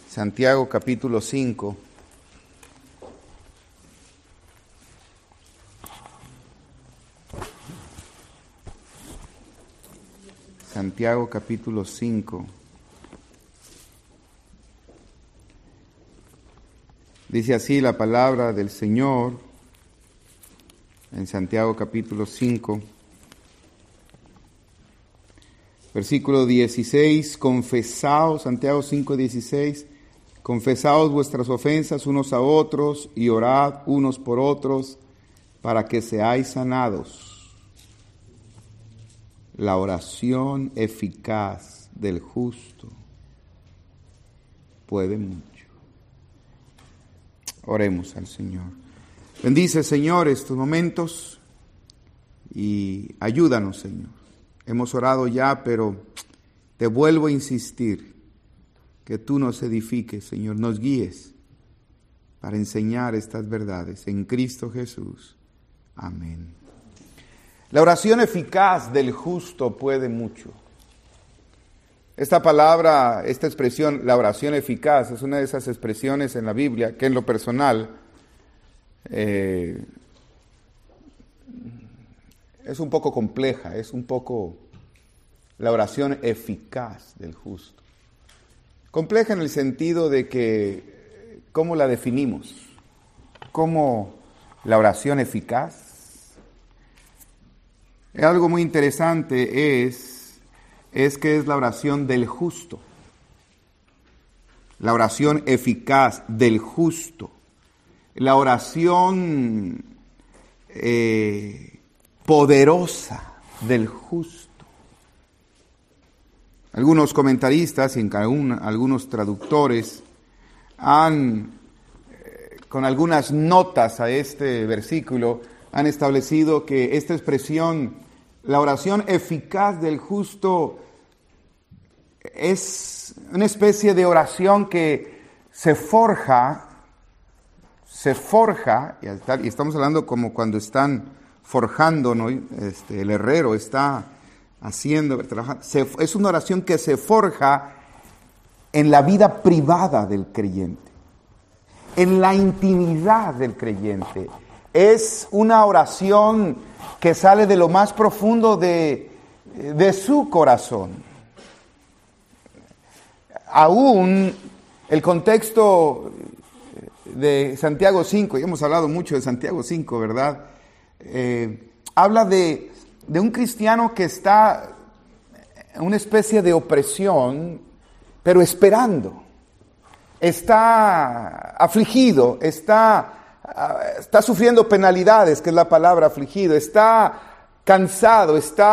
Santiago capítulo 5. Santiago capítulo 5. Dice así la palabra del Señor en Santiago capítulo 5. Versículo 16, confesaos, Santiago 5:16, confesaos vuestras ofensas unos a otros y orad unos por otros para que seáis sanados. La oración eficaz del justo puede mucho. Oremos al Señor. Bendice, Señor, estos momentos y ayúdanos, Señor. Hemos orado ya, pero te vuelvo a insistir que tú nos edifiques, Señor, nos guíes para enseñar estas verdades en Cristo Jesús. Amén. La oración eficaz del justo puede mucho. Esta palabra, esta expresión, la oración eficaz, es una de esas expresiones en la Biblia que en lo personal es un poco compleja, es un poco la oración eficaz del justo. Compleja en el sentido de que, ¿cómo la definimos? ¿Cómo la oración eficaz? Algo muy interesante es que es la oración del justo. La oración eficaz del justo. La oración poderosa del justo. Algunos comentaristas y algunos traductores han, con algunas notas a este versículo, han establecido que esta expresión, la oración eficaz del justo, es una especie de oración que se forja, y estamos hablando como cuando están forjando, ¿no? El herrero está haciendo, trabajando. Es una oración que se forja en la vida privada del creyente, en la intimidad del creyente. Es una oración que sale de lo más profundo de su corazón. Aún el contexto de Santiago 5, y hemos hablado mucho de Santiago 5, ¿verdad? Habla de un cristiano que está en una especie de opresión, pero esperando. Está afligido, está sufriendo penalidades, que es la palabra afligido, está cansado,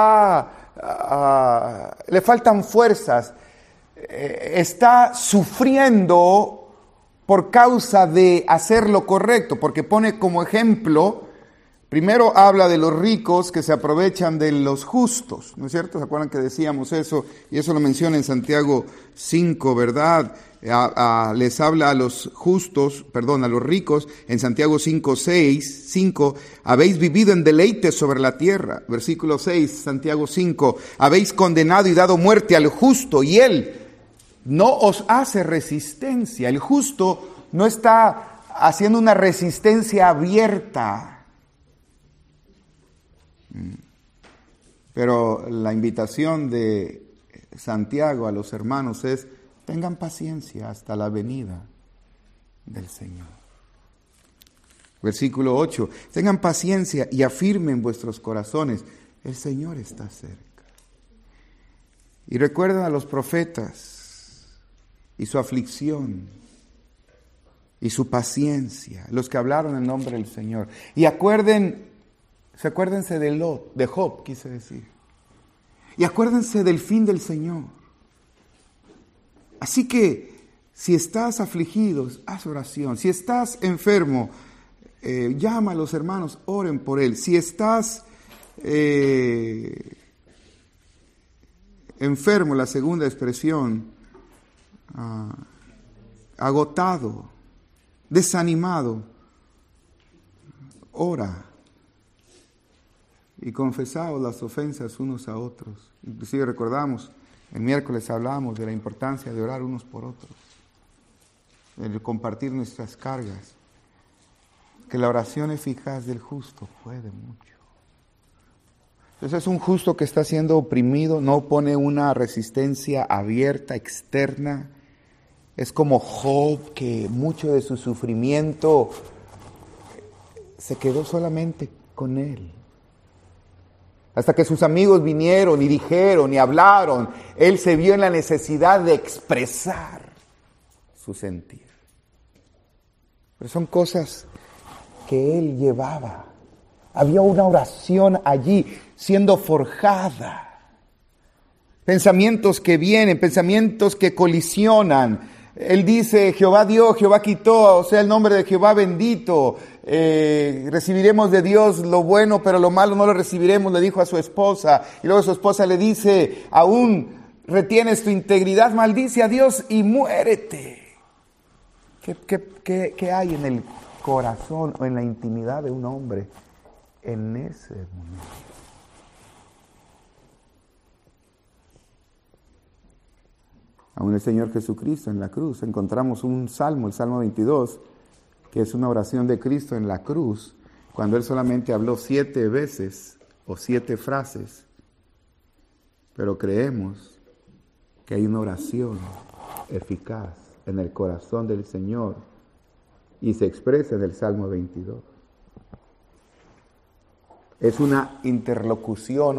le faltan fuerzas, está sufriendo por causa de hacer lo correcto, porque pone como ejemplo, primero habla de los ricos que se aprovechan de los justos, ¿no es cierto? ¿Se acuerdan que decíamos eso? Y eso lo menciona en Santiago 5, ¿verdad? Les habla a los ricos, en Santiago 5, habéis vivido en deleites sobre la tierra. Versículo 6, Santiago 5, habéis condenado y dado muerte al justo, y él no os hace resistencia. El justo no está haciendo una resistencia abierta. Pero la invitación de Santiago a los hermanos es: tengan paciencia hasta la venida del Señor. Versículo 8, tengan paciencia y afirmen vuestros corazones, el Señor está cerca. Y recuerden a los profetas y su aflicción y su paciencia, los que hablaron en nombre del Señor. Y acuérdense de Job, quise decir. Y acuérdense del fin del Señor. Así que, si estás afligido, haz oración. Si estás enfermo, llama a los hermanos, oren por él. Si estás enfermo, la segunda expresión, agotado, desanimado, ora y confesaos las ofensas unos a otros. Inclusive recordamos, el miércoles hablamos de la importancia de orar unos por otros. el compartir nuestras cargas, que la oración eficaz del justo puede mucho. Entonces es un justo que está siendo oprimido, no pone una resistencia abierta, externa. Es como Job, que mucho de su sufrimiento se quedó solamente con él. Hasta que sus amigos vinieron y dijeron y hablaron, él se vio en la necesidad de expresar su sentir. Pero son cosas que él llevaba. Había una oración allí siendo forjada. Pensamientos que vienen, pensamientos que colisionan. Él dice, Jehová dio, Jehová quitó, o sea, el nombre de Jehová bendito. Recibiremos de Dios lo bueno, pero lo malo no lo recibiremos, le dijo a su esposa. Y luego su esposa le dice, aún retienes tu integridad, maldice a Dios y muérete. ¿Qué hay en el corazón o en la intimidad de un hombre en ese momento? Aún el Señor Jesucristo en la cruz, encontramos un salmo, el Salmo 22, que es una oración de Cristo en la cruz, cuando Él solamente habló 7 veces o 7 frases, pero creemos que hay una oración eficaz en el corazón del Señor y se expresa en el Salmo 22. Es una interlocución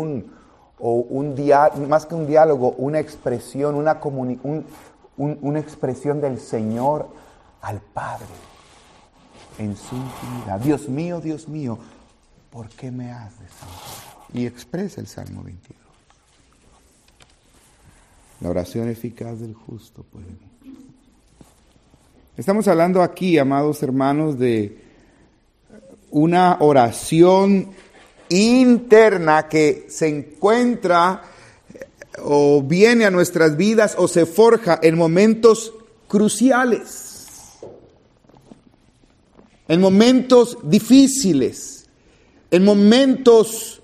más que un diálogo, una expresión, una expresión del Señor al Padre en su intimidad. Dios mío, ¿por qué me has desamparado? Y expresa el Salmo 22. La oración eficaz del justo puede mucho. Estamos hablando aquí, amados hermanos, de una oración interna que se encuentra o viene a nuestras vidas o se forja en momentos cruciales, en momentos difíciles, en momentos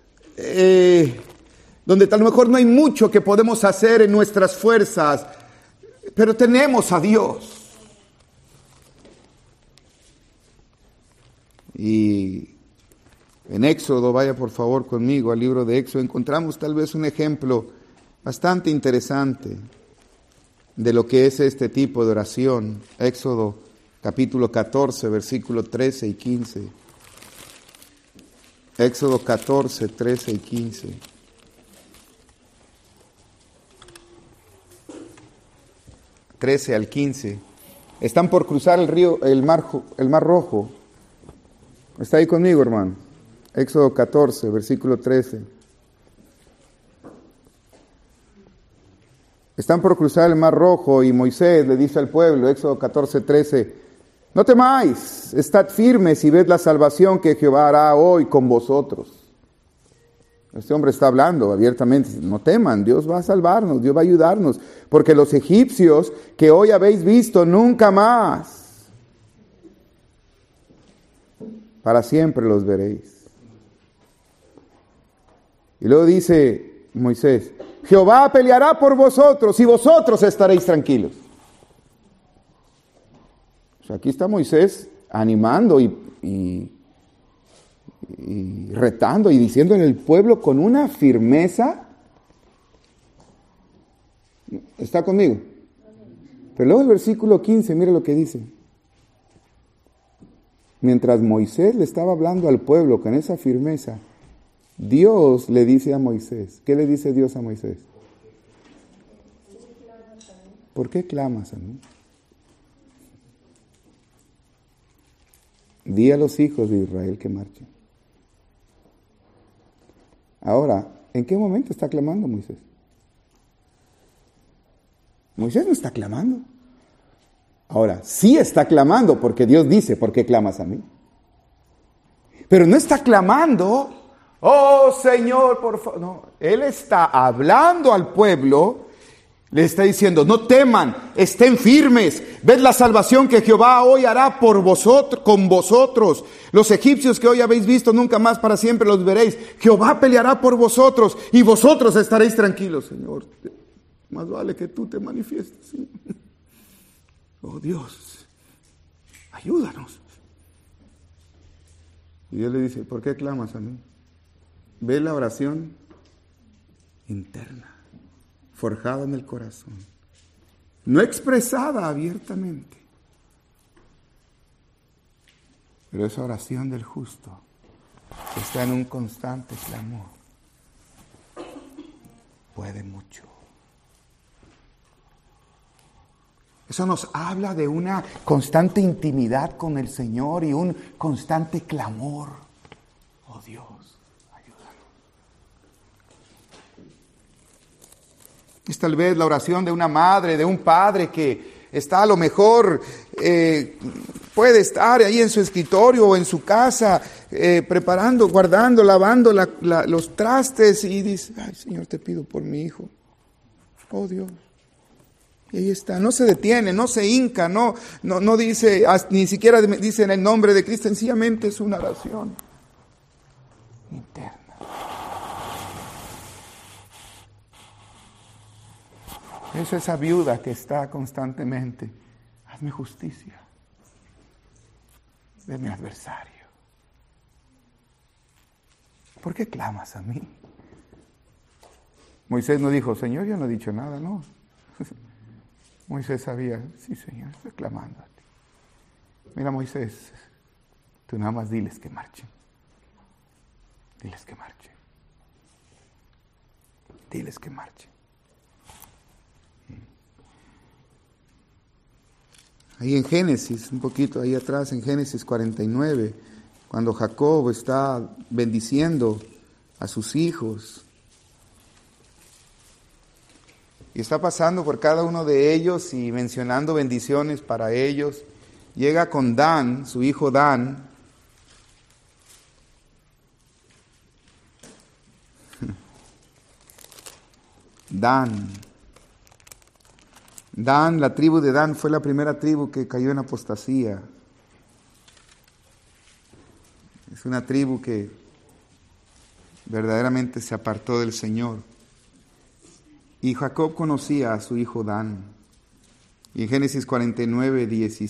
donde a lo mejor no hay mucho que podemos hacer en nuestras fuerzas, pero tenemos a Dios. Y en Éxodo, vaya por favor conmigo al libro de Éxodo, encontramos tal vez un ejemplo bastante interesante de lo que es este tipo de oración. Éxodo capítulo 14, versículos 13 y 15. Éxodo 14, 13 y 15. ...13 al 15. Están por cruzar el mar Rojo. ¿Está ahí conmigo, hermano? Éxodo 14, versículo 13. Están por cruzar el mar Rojo y Moisés le dice al pueblo, Éxodo 14, 13, no temáis, estad firmes y ved la salvación que Jehová hará hoy con vosotros. Este hombre está hablando abiertamente, no teman, Dios va a salvarnos, Dios va a ayudarnos, porque los egipcios que hoy habéis visto nunca más, para siempre los veréis. Y luego dice Moisés, Jehová peleará por vosotros y vosotros estaréis tranquilos. O sea, aquí está Moisés animando y retando y diciéndole al pueblo con una firmeza. ¿Está conmigo? Pero luego el versículo 15, mire lo que dice. Mientras Moisés le estaba hablando al pueblo con esa firmeza, Dios le dice a Moisés, ¿qué le dice Dios a Moisés? ¿Por qué clamas a mí? Di a los hijos de Israel que marchen. Ahora, ¿en qué momento está clamando Moisés? Moisés no está clamando. Ahora, sí está clamando porque Dios dice, ¿por qué clamas a mí? Pero no está clamando, oh Señor, por favor. No, Él está hablando al pueblo, le está diciendo, no teman, estén firmes, ved la salvación que Jehová hoy hará por vosotros, con vosotros. Los egipcios que hoy habéis visto, nunca más para siempre los veréis. Jehová peleará por vosotros y vosotros estaréis tranquilos, Señor. Más vale que tú te manifiestes, Señor. Oh Dios, ayúdanos. Y Dios le dice, ¿por qué clamas a mí? Ve la oración interna, forjada en el corazón, no expresada abiertamente. Pero esa oración del justo está en un constante clamor. Puede mucho. Eso nos habla de una constante intimidad con el Señor y un constante clamor. Oh Dios, ayúdanos. Es tal vez la oración de una madre, de un padre que está a lo mejor, puede estar ahí en su escritorio o en su casa, preparando, guardando, lavando los trastes y dice, ay Señor, te pido por mi hijo. Oh Dios. Y ahí está, no se detiene, no se hinca, no dice, ni siquiera dice en el nombre de Cristo, sencillamente es una oración interna. Es esa viuda que está constantemente, hazme justicia de mi adversario. ¿Por qué clamas a mí? Moisés no dijo, Señor, yo no he dicho nada, no. Moisés sabía, sí Señor, estoy clamando a ti. Mira Moisés, tú nada más diles que marchen. Diles que marchen. Diles que marchen. Ahí en Génesis, un poquito ahí atrás, en Génesis 49, cuando Jacob está bendiciendo a sus hijos, y está pasando por cada uno de ellos y mencionando bendiciones para ellos. Llega con Dan, su hijo Dan. Dan, la tribu de Dan fue la primera tribu que cayó en apostasía. Es una tribu que verdaderamente se apartó del Señor. Y Jacob conocía a su hijo Dan. Y en Génesis 49,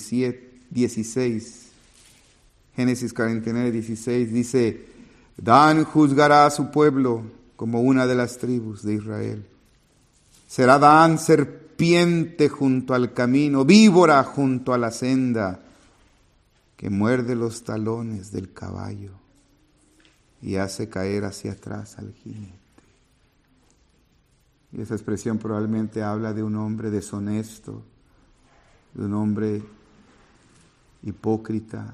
16, Génesis 49, 16 dice, Dan juzgará a su pueblo como una de las tribus de Israel. Será Dan serpiente junto al camino, víbora junto a la senda, que muerde los talones del caballo y hace caer hacia atrás al jinete. Y esa expresión probablemente habla de un hombre deshonesto, de un hombre hipócrita.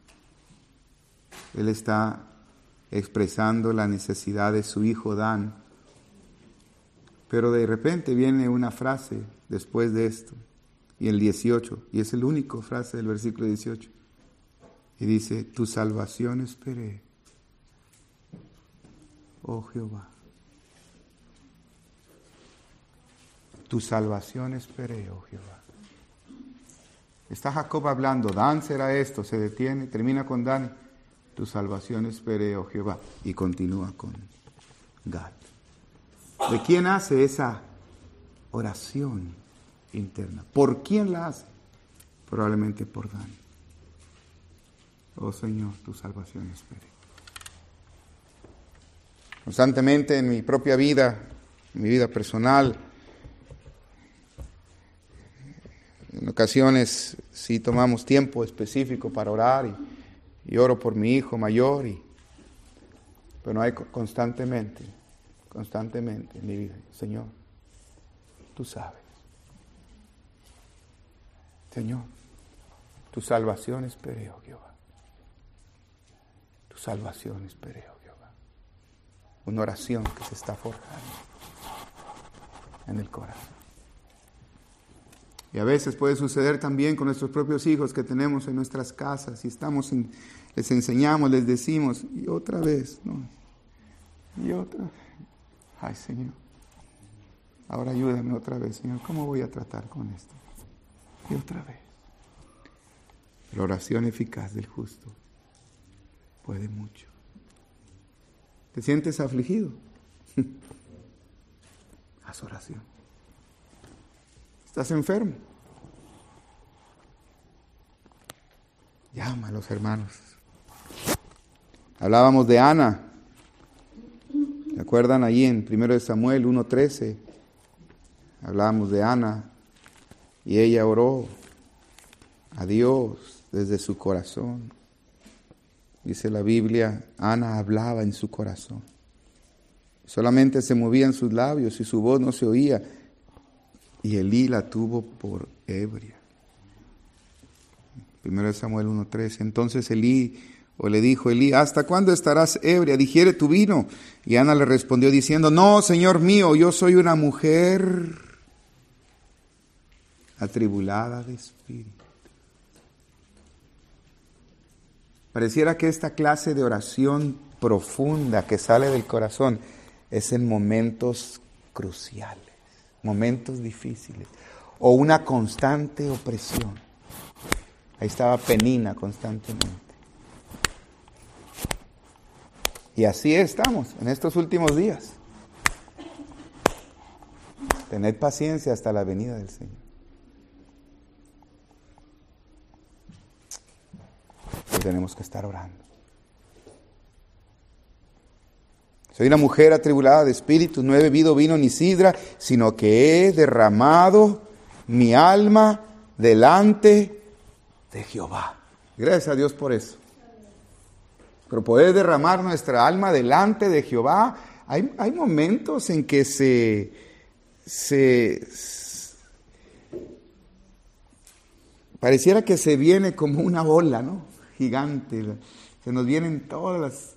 Él está expresando la necesidad de su hijo Dan. Pero de repente viene una frase después de esto, y el 18, y es la única frase del versículo 18. Y dice, tu salvación esperé, oh Jehová. Tu salvación esperé, oh Jehová. Está Jacob hablando, Dan será esto, se detiene, termina con Dan. Tu salvación esperé, oh Jehová. Y continúa con Gad. ¿De quién hace esa oración interna? ¿Por quién la hace? Probablemente por Dan. Oh Señor, tu salvación esperé. Constantemente en mi propia vida, en mi vida personal, en ocasiones sí tomamos tiempo específico para orar y oro por mi hijo mayor, pero no hay constantemente en mi vida. Señor, tú sabes. Señor, tu salvación esperé, oh Jehová. Tu salvación esperé, oh Jehová. Una oración que se está forjando en el corazón. Y a veces puede suceder también con nuestros propios hijos que tenemos en nuestras casas y les enseñamos, les decimos, y otra vez, ¿no? Y otra vez. Ay, Señor, ahora ayúdame otra vez, Señor, ¿cómo voy a tratar con esto? Y otra vez. La oración eficaz del justo puede mucho. ¿Te sientes afligido? Haz oración. ¿Estás enfermo? Llama a los hermanos. Hablábamos de Ana. ¿Se acuerdan allí en 1 Samuel 1:13? Hablábamos de Ana y ella oró a Dios desde su corazón. Dice la Biblia, Ana hablaba en su corazón. Solamente se movían sus labios y su voz no se oía. Y Elí la tuvo por ebria. 1 Samuel 1:13. Entonces le dijo Elí, ¿hasta cuándo estarás ebria? Digiere tu vino. Y Ana le respondió diciendo, no, Señor mío, yo soy una mujer atribulada de espíritu. Pareciera que esta clase de oración profunda que sale del corazón es en momentos cruciales, momentos difíciles, o una constante opresión. Ahí estaba Penina constantemente. Y así estamos en estos últimos días. Tened paciencia hasta la venida del Señor. Y tenemos que estar orando. Soy una mujer atribulada de espíritu, no he bebido vino ni sidra, sino que he derramado mi alma delante de Jehová. Gracias a Dios por eso. Pero poder derramar nuestra alma delante de Jehová, hay momentos en que pareciera que se viene como una ola, ¿no? Gigante. Se nos vienen todas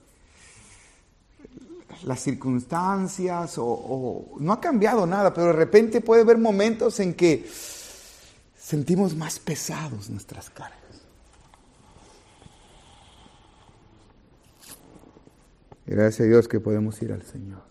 las circunstancias o no ha cambiado nada, pero de repente puede haber momentos en que sentimos más pesados nuestras cargas. Gracias a Dios que podemos ir al Señor.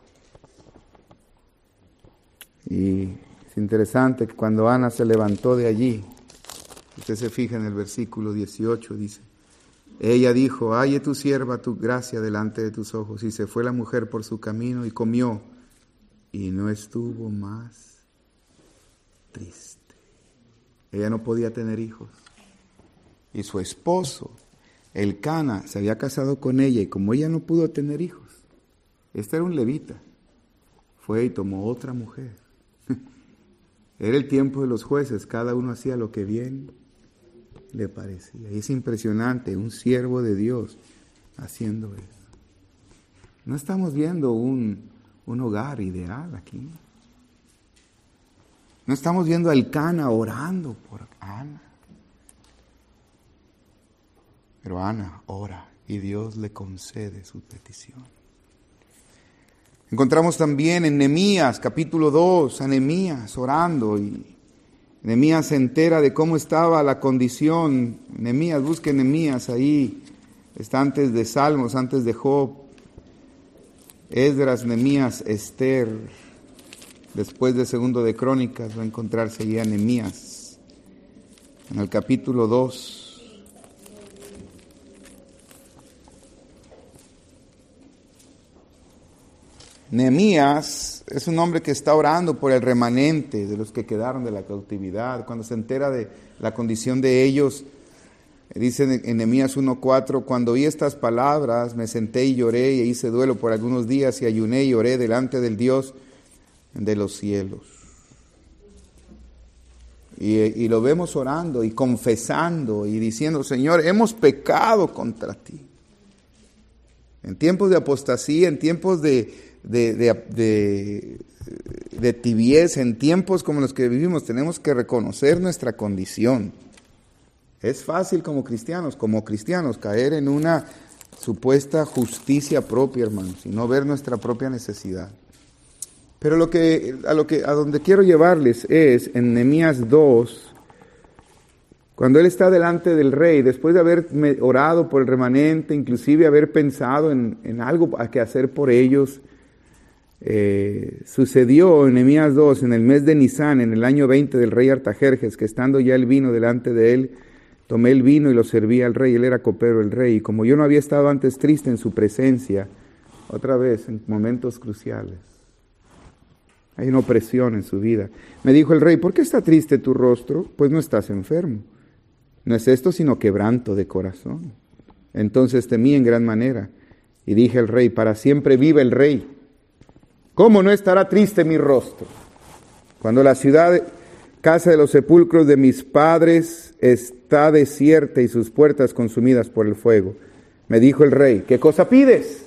Y es interesante que cuando Ana se levantó de allí, usted se fija en el versículo 18, dice, ella dijo, halle tu sierva tu gracia delante de tus ojos. Y se fue la mujer por su camino y comió, y no estuvo más triste. Ella no podía tener hijos. Y su esposo, Elcana, se había casado con ella, y como ella no pudo tener hijos, este era un levita, fue y tomó otra mujer. Era el tiempo de los jueces, cada uno hacía lo que bien le parecía. Y es impresionante, un siervo de Dios haciendo eso. No estamos viendo un hogar ideal aquí. No estamos viendo a Elcana orando por Ana. Pero Ana ora y Dios le concede su petición. Encontramos también en Nehemías, capítulo 2, a Nehemías orando, y Nehemías se entera de cómo estaba la condición. Nehemías, busque Nehemías ahí, está antes de Salmos, antes de Job, Esdras, Nehemías, Esther, después de Segundo de Crónicas va a encontrarse allí a Nehemías, en el capítulo 2. Nehemías es un hombre que está orando por el remanente de los que quedaron de la cautividad. Cuando se entera de la condición de ellos, dice en Nehemías 1:4, cuando oí estas palabras me senté y lloré y hice duelo por algunos días y ayuné y oré delante del Dios de los cielos. Y lo vemos orando y confesando y diciendo, Señor, hemos pecado contra ti. En tiempos de apostasía, en tiempos de tibieza, en tiempos como los que vivimos, tenemos que reconocer nuestra condición. Es fácil como cristianos caer en una supuesta justicia propia, hermanos, y no ver nuestra propia necesidad. Pero a donde quiero llevarles es en Nehemías 2, cuando él está delante del rey, después de haber orado por el remanente, inclusive haber pensado en algo que hacer por ellos, sucedió en Nehemías 2, en el mes de Nisán, en el año 20 del rey Artajerjes, que estando ya el vino delante de él, tomé el vino y lo serví al rey. Él era copero el rey, y como yo no había estado antes triste en su presencia, otra vez en momentos cruciales, hay una opresión en su vida, me dijo el rey, ¿por qué está triste tu rostro? Pues no estás enfermo, No es esto sino quebranto de corazón. Entonces temí en gran manera y dije al rey: para siempre vive el rey. ¿Cómo no estará triste mi rostro cuando la ciudad, casa de los sepulcros de mis padres, está desierta y sus puertas consumidas por el fuego? Me dijo el rey: ¿qué cosa pides?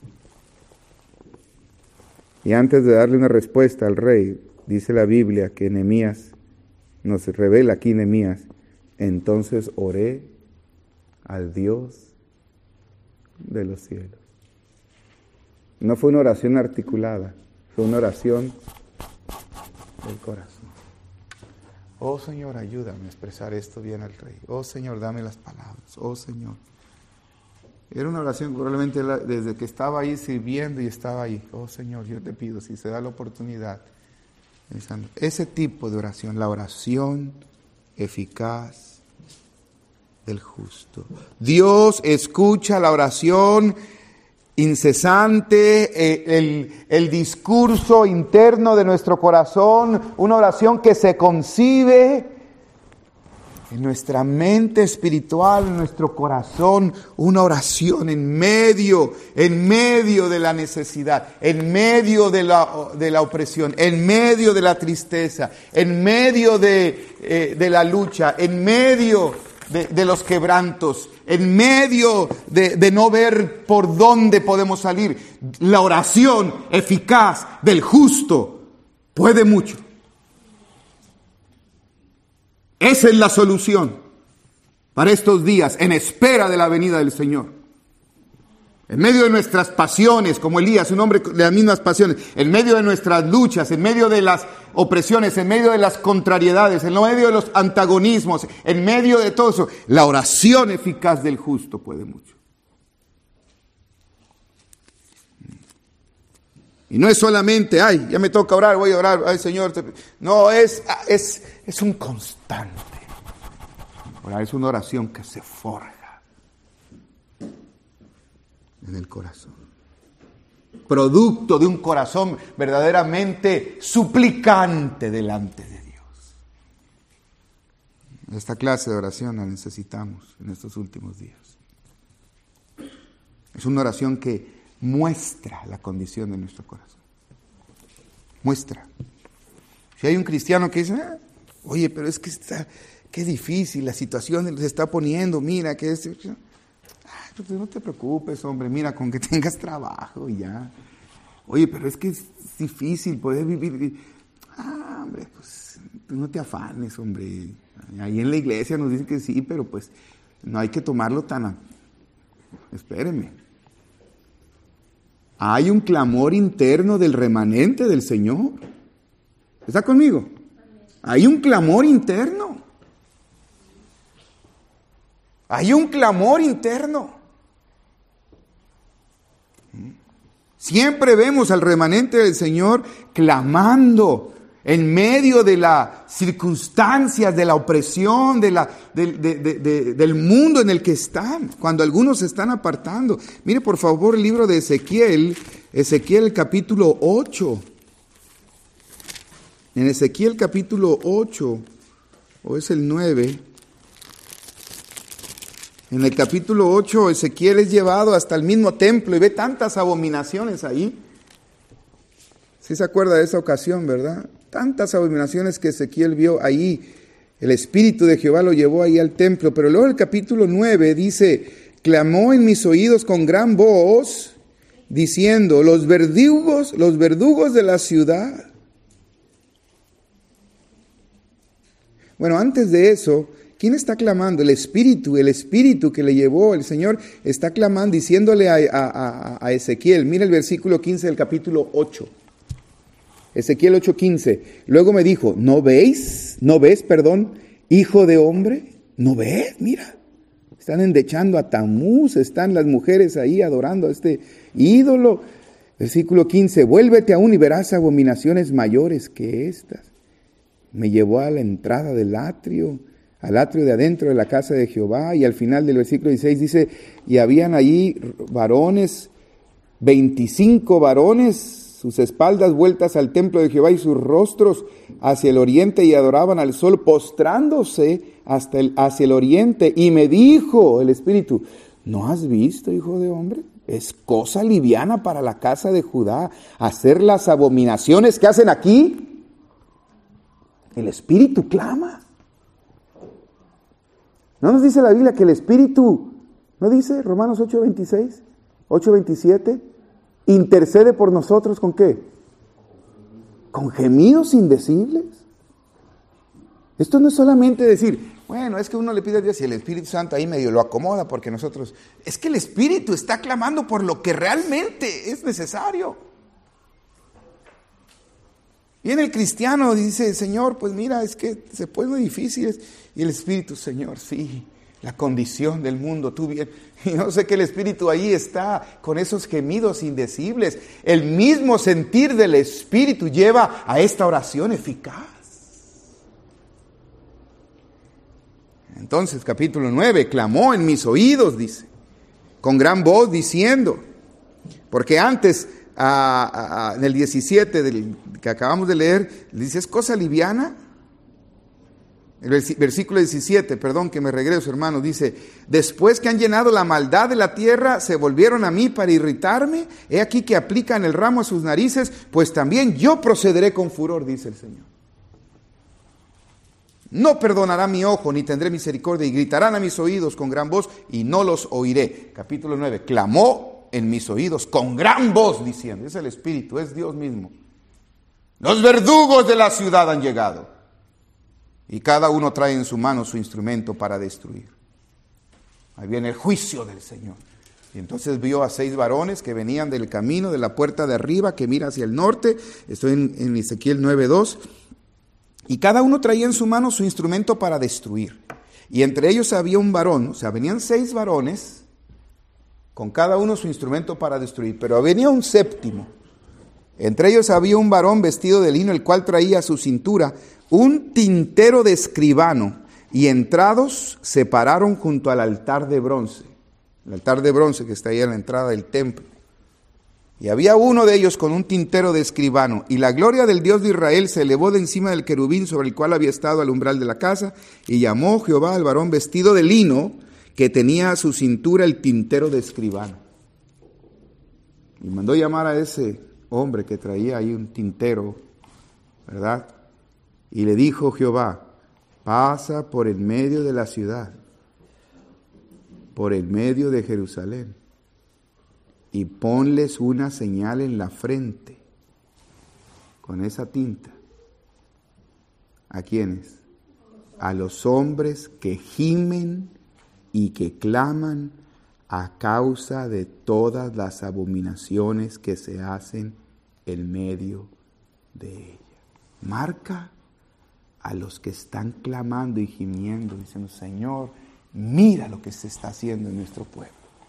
Y antes de darle una respuesta al rey, dice la Biblia que Nehemías, nos revela aquí Nehemías: entonces oré al Dios de los cielos. No fue una oración articulada, fue una oración del corazón. Oh Señor, ayúdame a expresar esto bien al rey. Oh Señor, dame las palabras. Oh Señor. Era una oración probablemente desde que estaba ahí sirviendo y estaba ahí. Oh Señor, yo te pido, si se da la oportunidad, ese tipo de oración, la oración eficaz del justo. Dios escucha la oración incesante, el discurso interno de nuestro corazón, una oración que se concibe en nuestra mente espiritual, en nuestro corazón, una oración en medio de la necesidad, en medio de la opresión, en medio de la tristeza, en medio de la lucha, en medio de los quebrantos, en medio de no ver por dónde podemos salir. La oración eficaz del justo puede mucho. Esa es la solución para estos días, en espera de la venida del Señor. En medio de nuestras pasiones, como Elías, un hombre de las mismas pasiones, en medio de nuestras luchas, en medio de las opresiones, en medio de las contrariedades, en medio de los antagonismos, en medio de todo eso, la oración eficaz del justo puede mucho. Y no es solamente, ay, ya me toca orar, voy a orar, ay Señor. No, es un constante. Orar es una oración que se forja en el corazón. Producto de un corazón verdaderamente suplicante delante de Dios. Esta clase de oración la necesitamos en estos últimos días. Es una oración que muestra la condición de nuestro corazón. Muestra. Si hay un cristiano que dice, oye, pero es que qué difícil la situación se está poniendo, mira, que es... Pues no te preocupes, hombre, mira, con que tengas trabajo y ya. Oye, pero es que es difícil poder vivir. Hombre, pues no te afanes, hombre. Ahí en la iglesia nos dicen que sí, pero pues no hay que tomarlo tan... Espéreme. Hay un clamor interno del remanente del Señor. ¿Está conmigo? Hay un clamor interno. Hay un clamor interno. Siempre vemos al remanente del Señor clamando en medio de las circunstancias, de la opresión, del mundo en el que están, cuando algunos se están apartando. Mire por favor el libro de Ezequiel capítulo 8. En Ezequiel capítulo 8, o es el 9... En el capítulo 8, Ezequiel es llevado hasta el mismo templo y ve tantas abominaciones ahí. ¿Sí se acuerda de esa ocasión, verdad? Tantas abominaciones que Ezequiel vio ahí. El Espíritu de Jehová lo llevó ahí al templo. Pero luego el capítulo 9 dice, clamó en mis oídos con gran voz, diciendo, los verdugos de la ciudad. Bueno, antes de eso, ¿quién está clamando? El Espíritu que le llevó el Señor está clamando, diciéndole a Ezequiel. Mira el versículo 15 del capítulo 8. Ezequiel 8:15. Luego me dijo, ¿no ves, hijo de hombre? ¿No ves? Mira, están endechando a Tamuz, están las mujeres ahí adorando a este ídolo. Versículo 15, vuélvete aún y verás abominaciones mayores que estas. Me llevó a la entrada del atrio, al atrio de adentro de la casa de Jehová, y al final del versículo 16 dice, y habían allí varones, 25 varones, sus espaldas vueltas al templo de Jehová y sus rostros hacia el oriente, y adoraban al sol, postrándose hacia el oriente. Y me dijo el Espíritu: ¿no has visto, hijo de hombre? Es cosa liviana para la casa de Judá hacer las abominaciones que hacen aquí. El Espíritu clama. ¿No nos dice la Biblia que el Espíritu, no dice Romanos 8:26, 8:27, intercede por nosotros con qué? Con gemidos indecibles? Esto no es solamente decir, bueno, es que uno le pide a Dios y el Espíritu Santo ahí medio lo acomoda porque nosotros... Es que el Espíritu está clamando por lo que realmente es necesario. Viene el cristiano y dice: Señor, pues mira, es que se pone difícil. Y el Espíritu: Señor, sí, la condición del mundo, tú bien. Y no sé que el Espíritu ahí está con esos gemidos indecibles. El mismo sentir del Espíritu lleva a esta oración eficaz. Entonces, capítulo 9, clamó en mis oídos, dice, con gran voz diciendo, porque antes, en el 17 que acabamos de leer, dice: ¿es cosa liviana? El versículo 17, perdón que me regreso, hermano, dice: después que han llenado la maldad de la tierra, se volvieron a mí para irritarme. He aquí que aplican el ramo a sus narices, pues también yo procederé con furor, dice el Señor. No perdonará mi ojo, ni tendré misericordia, y gritarán a mis oídos con gran voz, y no los oiré. Capítulo 9, clamó en mis oídos con gran voz, diciendo, es el Espíritu, es Dios mismo: los verdugos de la ciudad han llegado, y cada uno trae en su mano su instrumento para destruir. Ahí viene el juicio del Señor. Y entonces vio a 6 varones que venían del camino de la puerta de arriba, que mira hacia el norte. Estoy en Ezequiel 9:2. Y cada uno traía en su mano su instrumento para destruir. Y entre ellos había un varón, o sea, venían 6 varones, con cada uno su instrumento para destruir, pero venía un séptimo. Entre ellos había un varón vestido de lino, el cual traía a su cintura un tintero de escribano, y entrados se pararon junto al altar de bronce. El altar de bronce que está ahí en la entrada del templo. Y había uno de ellos con un tintero de escribano, y la gloria del Dios de Israel se elevó de encima del querubín sobre el cual había estado al umbral de la casa, y llamó Jehová al varón vestido de lino, que tenía a su cintura el tintero de escribano. Y mandó llamar a ese hombre que traía ahí un tintero, ¿verdad? Y le dijo Jehová: pasa por el medio de la ciudad, por el medio de Jerusalén, y ponles una señal en la frente con esa tinta. ¿A quiénes? A los hombres que gimen y que claman a causa de todas las abominaciones que se hacen en medio de ella. Marca a los que están clamando y gimiendo, diciendo: Señor, mira lo que se está haciendo en nuestro pueblo.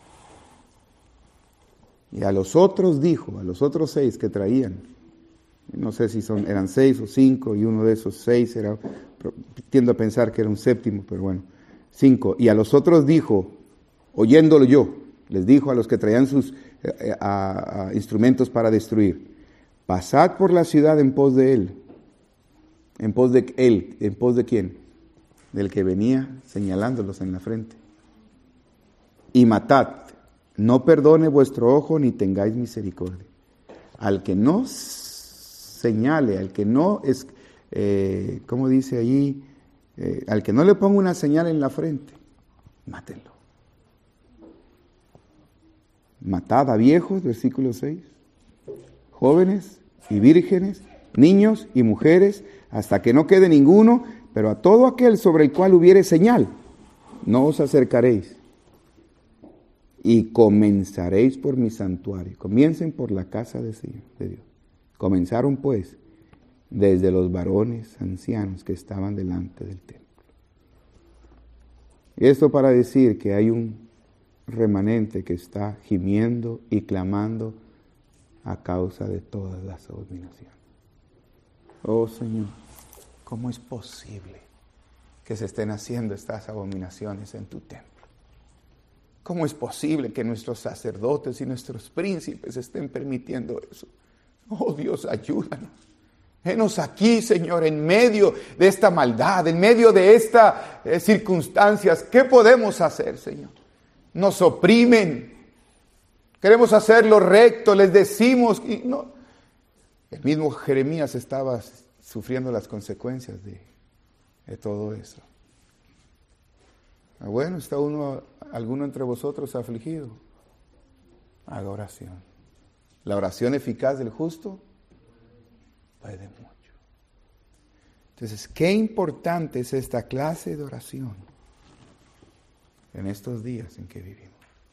Y a los otros dijo, a los otros 6 que traían, no sé si eran 6 o 5, y uno de esos 6 era, tiendo a pensar que era un séptimo, pero bueno, 5. Y a los otros dijo, oyéndolo yo, les dijo a los que traían sus instrumentos para destruir: pasad por la ciudad en pos de él. ¿En pos de él? ¿En pos de quién? Del que venía señalándolos en la frente. Y matad. No perdone vuestro ojo ni tengáis misericordia. Al que no señale, al que no es, ¿cómo dice allí? Al que no le ponga una señal en la frente, mátenlo. Matad a viejos, versículo 6, jóvenes y vírgenes, niños y mujeres, hasta que no quede ninguno, pero a todo aquel sobre el cual hubiere señal, no os acercaréis. Y comenzaréis por mi santuario. Comiencen por la casa de Dios. Comenzaron pues desde los varones ancianos que estaban delante del templo. Esto para decir que hay un remanente que está gimiendo y clamando a causa de todas las abominaciones. Oh Señor, ¿cómo es posible que se estén haciendo estas abominaciones en tu templo? ¿Cómo es posible que nuestros sacerdotes y nuestros príncipes estén permitiendo eso? Oh Dios, ayúdanos. Henos aquí, Señor, en medio de esta maldad, en medio de estas circunstancias. ¿Qué podemos hacer, Señor? Nos oprimen. Queremos hacer lo recto, les decimos. Y no. El mismo Jeremías estaba sufriendo las consecuencias de todo eso. Bueno, ¿está alguno entre vosotros afligido? Haga oración. La oración eficaz del justo puede mucho. Entonces, qué importante es esta clase de oración en estos días en que vivimos.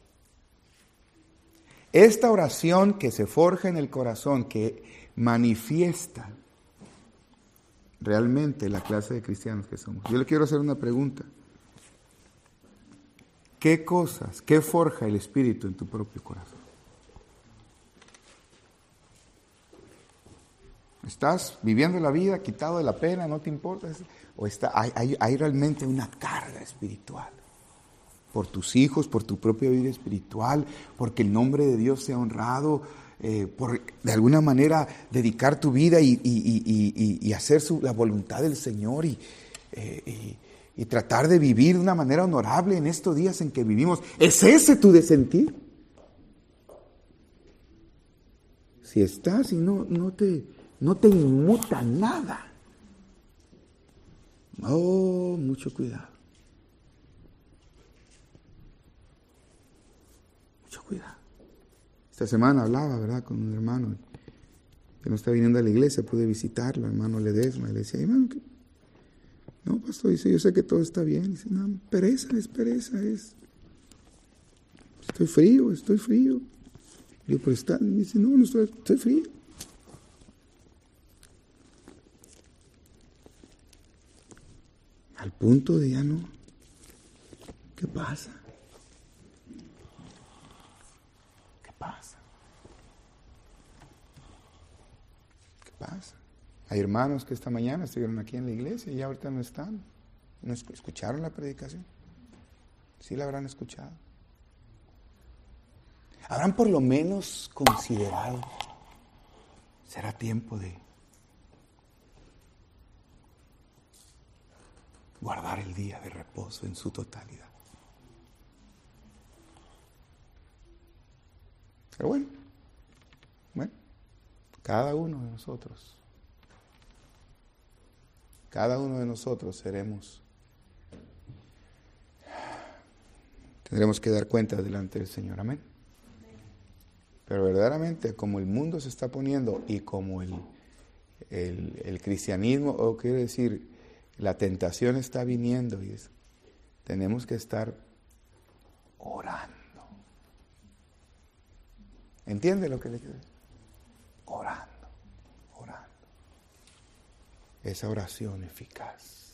Esta oración que se forja en el corazón, que manifiesta realmente la clase de cristianos que somos. Yo le quiero hacer una pregunta. ¿Qué cosas, qué forja el Espíritu en tu propio corazón? ¿Estás viviendo la vida quitado de la pena, no te importa? ¿O hay realmente una carga espiritual? Por tus hijos, por tu propia vida espiritual, porque el nombre de Dios sea honrado, por de alguna manera dedicar tu vida y hacer la voluntad del Señor y tratar de vivir de una manera honorable en estos días en que vivimos. ¿Es ese tu sentir? Si estás y no te inmuta nada. Oh, mucho cuidado. Mucho cuidado. Esta semana hablaba, ¿verdad?, con un hermano que no está viniendo a la iglesia. Pude visitarlo, hermano Ledesma, y le decía, hermano, no, pastor, dice, yo sé que todo está bien. Dice, no, pereza es. Estoy frío. Digo, pero está, dice, no estoy frío. Al punto de ya no. ¿Qué pasa? Hay hermanos que esta mañana estuvieron aquí en la iglesia y ya ahorita no están. ¿No escucharon la predicación? Sí la habrán escuchado. Habrán por lo menos considerado. Será tiempo de guardar el día de reposo en su totalidad. Pero bueno, cada uno de nosotros tendremos que dar cuenta delante del Señor, amén. Pero verdaderamente, como el mundo se está poniendo y como el cristianismo, o quiero decir, la tentación está viniendo, y eso, tenemos que estar orando. ¿Entiende lo que le quiero decir? Orando. Esa oración eficaz.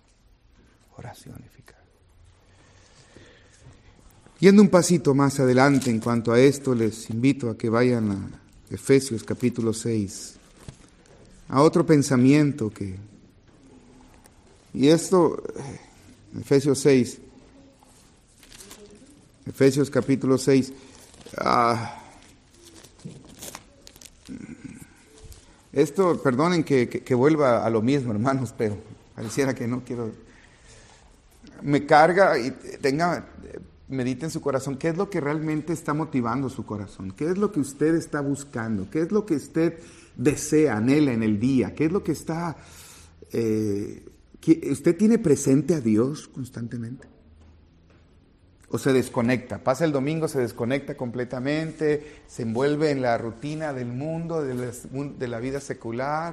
Yendo un pasito más adelante en cuanto a esto, les invito a que vayan a Efesios capítulo 6, a otro pensamiento y esto, Efesios capítulo 6, esto, perdonen que vuelva a lo mismo, hermanos, pero pareciera que no quiero. Me carga y medite en su corazón. ¿Qué es lo que realmente está motivando su corazón? ¿Qué es lo que usted está buscando? ¿Qué es lo que usted desea, anhela en el día? ¿Qué es lo que está... ¿Usted tiene presente a Dios constantemente? ¿O se desconecta? Pasa el domingo, se desconecta completamente, se envuelve en la rutina del mundo, de la vida secular,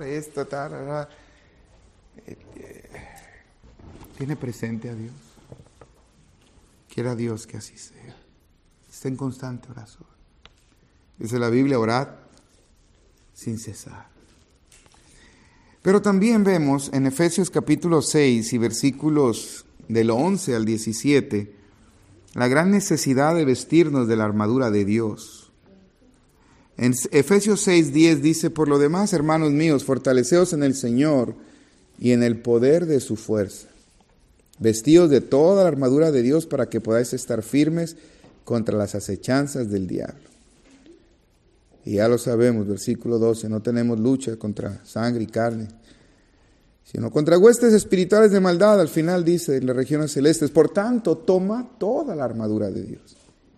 ¿Tiene presente a Dios? Quiera Dios que así sea. Está en constante oración. Dice la Biblia, orad sin cesar. Pero también vemos en Efesios capítulo 6 y versículos del 11 al 17, la gran necesidad de vestirnos de la armadura de Dios. En Efesios 6:10 dice, por lo demás, hermanos míos, fortaleceos en el Señor y en el poder de su fuerza. Vestíos de toda la armadura de Dios para que podáis estar firmes contra las acechanzas del diablo. Y ya lo sabemos, versículo 12, no tenemos lucha contra sangre y carne, sino contra huestes espirituales de maldad, al final dice, en las regiones celestes. Por tanto, toma toda la armadura de Dios.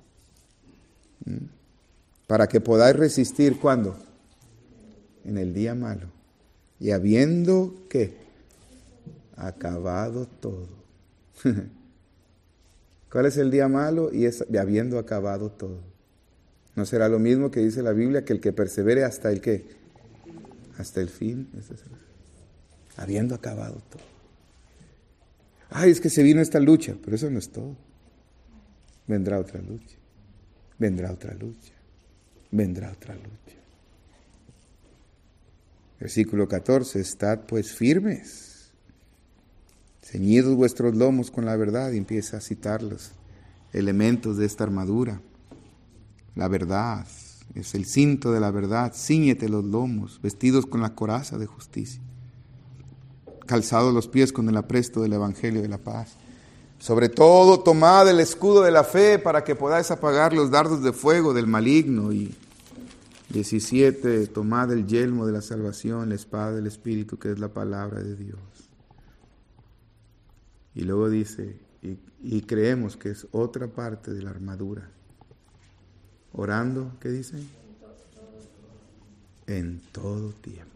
Para que podáis resistir, ¿cuándo? En el día malo. Y habiendo, ¿qué? Acabado todo. ¿Cuál es el día malo? Y es habiendo acabado todo. ¿No será lo mismo que dice la Biblia, que el que persevere hasta el qué? Hasta el fin. Habiendo acabado todo. Ay, es que se vino esta lucha, pero eso no es todo. Vendrá otra lucha. Vendrá otra lucha. Vendrá otra lucha. Versículo 14, estad pues firmes, ceñidos vuestros lomos con la verdad, y empieza a citar los elementos de esta armadura. La verdad, es el cinto de la verdad, cíñete los lomos, vestidos con la coraza de justicia, calzados los pies con el apresto del evangelio de la paz. Sobre todo, tomad el escudo de la fe para que podáis apagar los dardos de fuego del maligno. Y 17, tomad el yelmo de la salvación, la espada del Espíritu, que es la palabra de Dios. Y luego dice, y creemos que es otra parte de la armadura. Orando, ¿qué dice? En todo tiempo.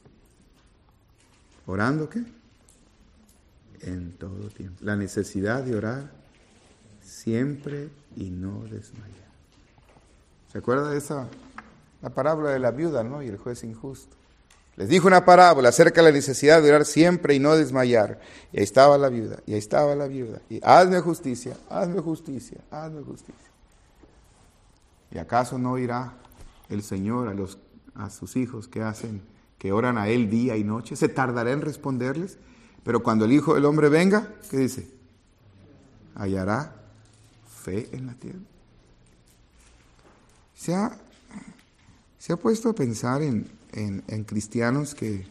¿Orando qué? En todo tiempo. La necesidad de orar siempre y no desmayar. ¿Se acuerda de la parábola de la viuda, ¿no? Y el juez injusto. Les dijo una parábola acerca de la necesidad de orar siempre y no desmayar. Y ahí estaba la viuda, y ahí estaba la viuda. Y hazme justicia, hazme justicia, hazme justicia. ¿Y acaso no irá el Señor a sus hijos que oran a Él día y noche? ¿Se tardará en responderles? Pero cuando el Hijo del Hombre venga, ¿qué dice? Hallará fe en la tierra. Se ha puesto a pensar en cristianos que,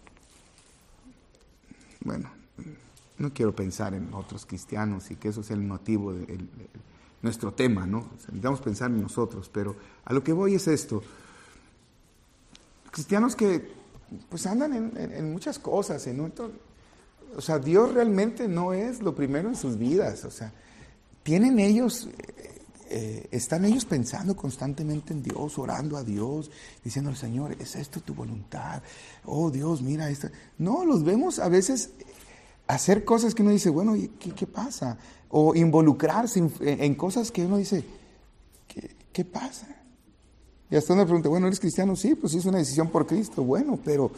bueno, no quiero pensar en otros cristianos y que eso sea el motivo de nuestro tema, ¿no? Necesitamos pensar en nosotros, pero a lo que voy es esto. Cristianos que pues andan en muchas cosas, o sea, Dios realmente no es lo primero en sus vidas, o sea, tienen ellos, están ellos pensando constantemente en Dios, orando a Dios, diciendo al Señor, ¿es esto tu voluntad? Oh Dios, mira esto. No, los vemos a veces hacer cosas que uno dice, bueno, ¿qué pasa? O involucrarse en cosas que uno dice, ¿qué pasa? Y hasta uno pregunta, bueno, ¿eres cristiano? Sí, pues sí, es una decisión por Cristo. Bueno, pero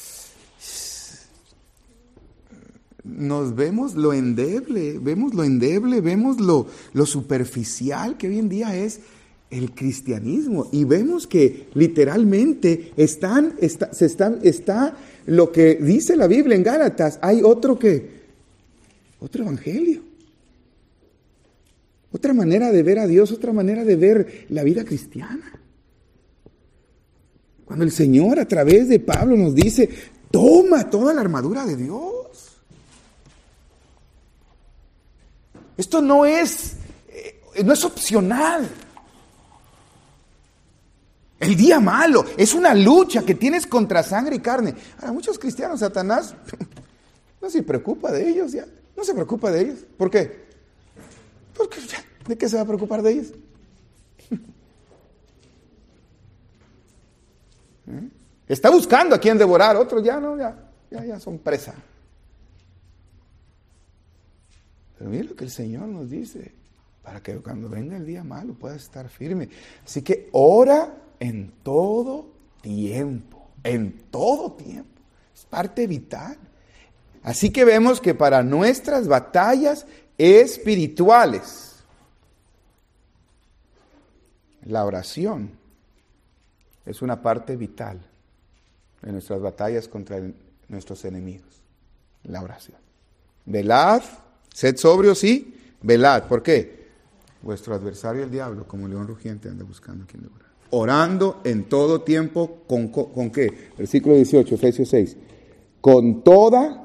nos vemos lo endeble, vemos lo superficial que hoy en día es el cristianismo. Y vemos que literalmente está lo que dice la Biblia en Gálatas. Hay otro evangelio. Otra manera de ver a Dios, otra manera de ver la vida cristiana. Cuando el Señor a través de Pablo nos dice, toma toda la armadura de Dios. Esto no es opcional. El día malo es una lucha que tienes contra sangre y carne. Ahora, muchos cristianos, Satanás no se preocupa de ellos ya. No se preocupa de ellos. ¿Por qué? Porque ¿de qué se va a preocupar de ellos? Está buscando a quien devorar, otros ya no, ya son presa. Pero mira lo que el Señor nos dice, para que cuando venga el día malo puedas estar firme. Así que ora en todo tiempo, es parte vital. Así que vemos que para nuestras batallas espirituales, la oración es una parte vital de nuestras batallas contra nuestros enemigos. La oración. Velad, sed sobrios y velad. ¿Por qué? Vuestro adversario, el diablo, como león rugiente, anda buscando a quien devorar. Orando en todo tiempo, ¿con qué? Versículo 18, Efesios 6. Con toda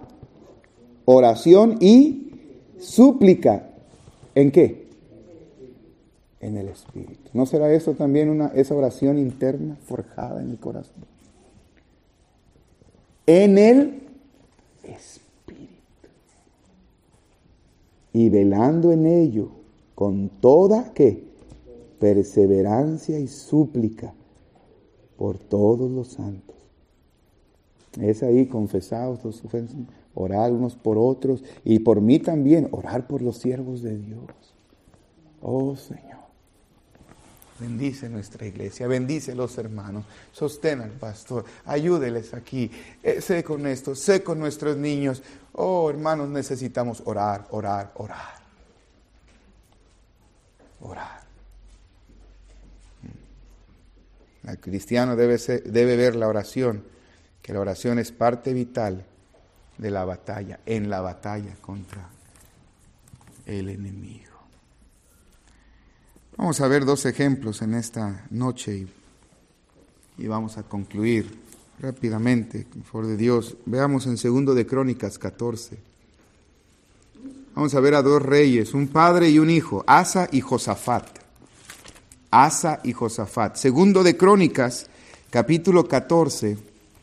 oración y súplica. ¿En qué? en el Espíritu. ¿No será eso también esa oración interna forjada en el corazón? En el Espíritu. Y velando en ello con toda, ¿qué? Perseverancia y súplica por todos los santos. Es ahí, confesados los ofensas, orar unos por otros y por mí también, orar por los siervos de Dios. Oh Señor, bendice nuestra iglesia, bendice los hermanos, sostén al pastor, ayúdeles aquí, sé con esto, sé con nuestros niños. Oh hermanos, necesitamos orar, orar, orar. Orar. El cristiano debe ver la oración, que la oración es parte vital de la batalla, en la batalla contra el enemigo. Vamos a ver 2 ejemplos en esta noche y vamos a concluir rápidamente, por favor de Dios. Veamos en 2 de Crónicas 14. Vamos a ver a 2 reyes, un padre y un hijo, Asa y Josafat. Asa y Josafat. 2 de Crónicas, capítulo 14.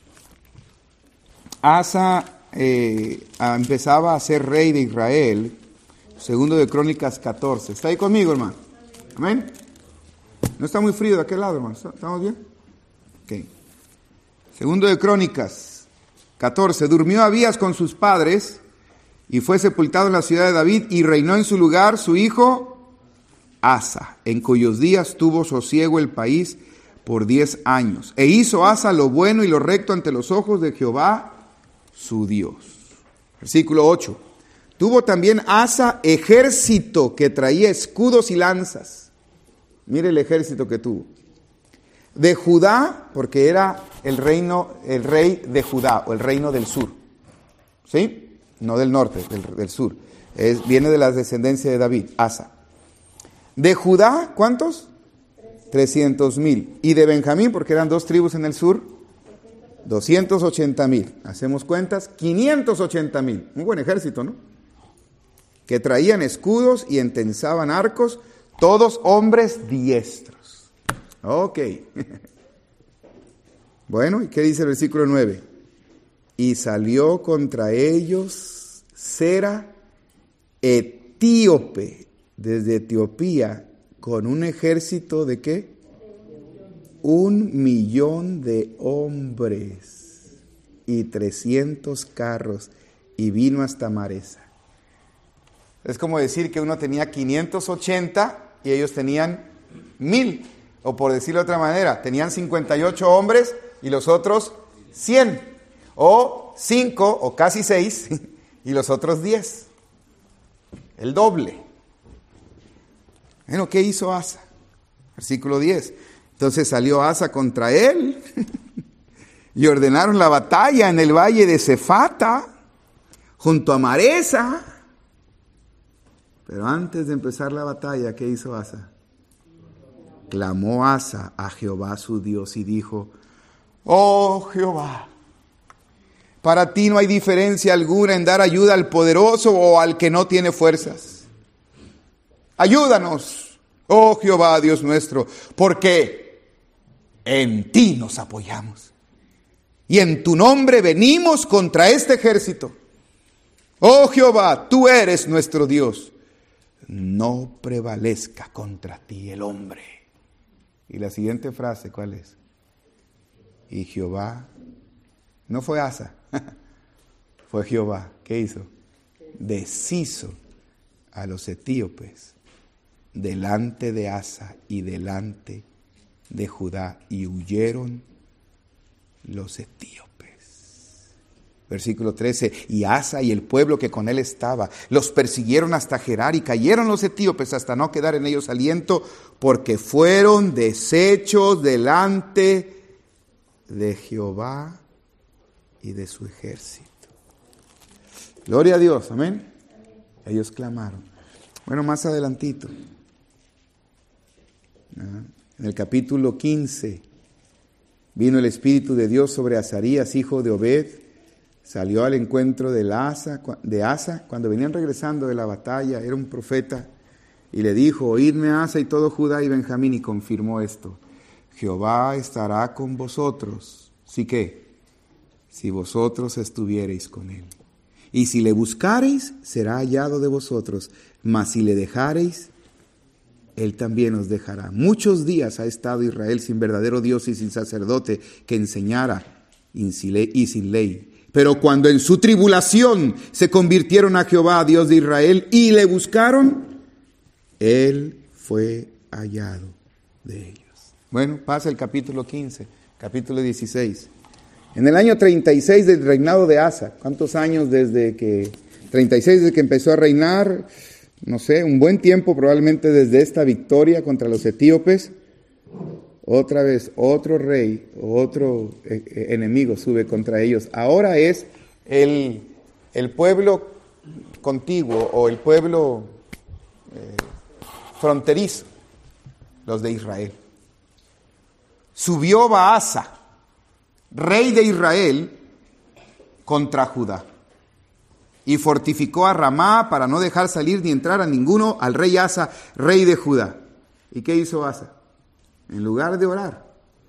Asa empezaba a ser rey de Israel. 2 de Crónicas 14. ¿Está ahí conmigo, hermano? Amén. ¿No está muy frío de aquel lado, hermano? ¿Estamos bien? Ok. 2 de Crónicas 14. Durmió Abías con sus padres y fue sepultado en la ciudad de David y reinó en su lugar su hijo Asa, en cuyos días tuvo sosiego el país por 10 años. E hizo Asa lo bueno y lo recto ante los ojos de Jehová su Dios. Versículo 8. Tuvo también Asa ejército que traía escudos y lanzas. Mire el ejército que tuvo. De Judá, porque era el rey de Judá, o el reino del sur. ¿Sí? No del norte, del sur. Viene de la descendencia de David, Asa. De Judá, ¿cuántos? 300,000. Y de Benjamín, porque eran 2 tribus en el sur, 280,000. Hacemos cuentas, 580,000. Un buen ejército, ¿no? Que traían escudos y entensaban arcos, todos hombres diestros. Ok. Bueno, ¿y qué dice el versículo 9? Y salió contra ellos Sera, etíope, desde Etiopía, con un ejército de ¿qué? 1,000,000 de hombres y 300 carros, y vino hasta Maresa. Es como decir que uno tenía 580 y ellos tenían 1,000. O por decirlo de otra manera, tenían 58 hombres y los otros 100. O 5 o casi 6 y los otros 10. El doble. Bueno, ¿qué hizo Asa? Versículo 10. Entonces salió Asa contra él y ordenaron la batalla en el valle de Cefata, junto a Maresa. Pero antes de empezar la batalla, ¿qué hizo Asa? Clamó Asa a Jehová su Dios y dijo: oh Jehová, para ti no hay diferencia alguna en dar ayuda al poderoso o al que no tiene fuerzas. Ayúdanos, oh Jehová Dios nuestro, porque en ti nos apoyamos y en tu nombre venimos contra este ejército. Oh Jehová, tú eres nuestro Dios. No prevalezca contra ti el hombre. Y la siguiente frase, ¿cuál es? Y Jehová, no fue Asa, fue Jehová. ¿Qué hizo? Deshizo a los etíopes delante de Asa y delante de Judá, y huyeron los etíopes. Versículo 13, y Asa y el pueblo que con él estaba los persiguieron hasta Gerar, y cayeron los etíopes hasta no quedar en ellos aliento, porque fueron deshechos delante de Jehová y de su ejército. Gloria a Dios, amén. Ellos clamaron. Bueno, más adelantito, en el capítulo 15, vino el Espíritu de Dios sobre Azarías, hijo de Obed. Salió al encuentro de Asa cuando venían regresando de la batalla. Era un profeta Y le dijo, oídme Asa y todo Judá y Benjamín, y confirmó esto. Jehová estará con vosotros. ¿Sí qué? Si vosotros estuviereis con él. Y si le buscareis, será hallado de vosotros. Mas si le dejareis, él también os dejará. Muchos días ha estado Israel sin verdadero Dios y sin sacerdote que enseñara y sin ley. Pero cuando en su tribulación se convirtieron a Jehová, Dios de Israel, y le buscaron, él fue hallado de ellos. Bueno, pasa el capítulo 15, capítulo 16. En el año 36 del reinado de Asa, ¿cuántos años desde que empezó a reinar? No sé, un buen tiempo probablemente desde esta victoria contra los etíopes. Otra vez, otro rey, otro enemigo sube contra ellos. Ahora es el pueblo contiguo o el pueblo fronterizo, los de Israel. Subió Baasa, rey de Israel, contra Judá, y fortificó a Ramá para no dejar salir ni entrar a ninguno al rey Asa, rey de Judá. ¿Y qué hizo Asa? En lugar de orar,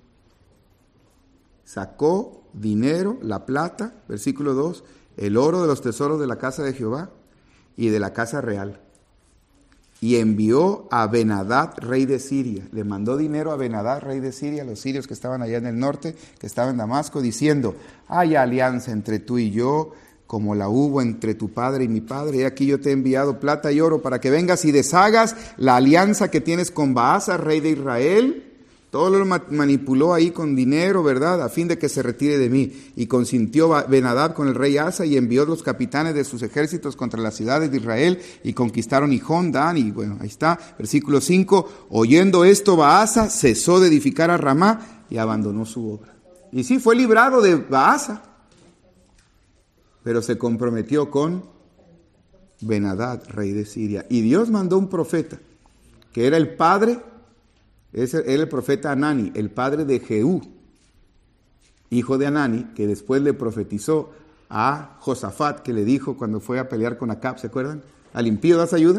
sacó dinero, la plata, versículo 2, el oro de los tesoros de la casa de Jehová y de la casa real, y envió a Ben-Hadad, rey de Siria. Le mandó dinero a Ben-Hadad, rey de Siria, a los sirios que estaban allá en el norte, que estaban en Damasco, diciendo, hay alianza entre tú y yo, como la hubo entre tu padre y mi padre. Y aquí yo te he enviado plata y oro para que vengas y deshagas la alianza que tienes con Baasa, rey de Israel. Todo lo manipuló ahí con dinero, ¿verdad? A fin de que se retire de mí. Y consintió Ben-Hadad con el rey Asa y envió los capitanes de sus ejércitos contra las ciudades de Israel y conquistaron Hijón, Dan. Y bueno, ahí está, versículo 5. Oyendo esto, Baasa cesó de edificar a Ramá y abandonó su obra. Y sí, fue librado de Baasa, pero se comprometió con Ben-Hadad, rey de Siria. Y Dios mandó un profeta, que era el padre, era el profeta Anani, el padre de Jehú, hijo de Anani, que después le profetizó a Josafat, que le dijo cuando fue a pelear con Acab, ¿se acuerdan? ¿Al impío das ayuda?